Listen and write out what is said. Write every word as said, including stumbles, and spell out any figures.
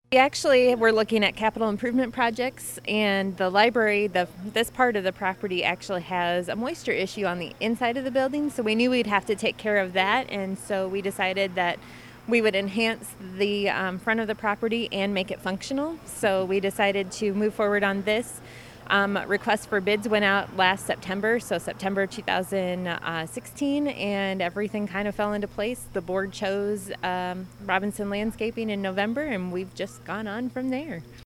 We actually were looking at capital improvement projects, and the library, the this part of the property actually has a moisture issue on the inside of the building, so we knew we'd have to take care of that, and so we decided that we would enhance the um, front of the property and make it functional. So we decided to move forward on this. Um, requests for bids went out last September, so September two thousand sixteen, and everything kind of fell into place. The board chose um, Robinson Landscaping in November, and we've just gone on from there.